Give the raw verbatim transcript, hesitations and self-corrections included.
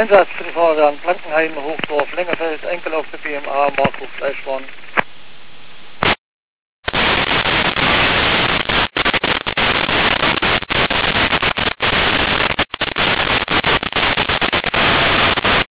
Einsatz für die Feuerwehren Blankenheim, Hochdorf, Längerfeld, Enkel auf der B M A, Marco Fleischborn.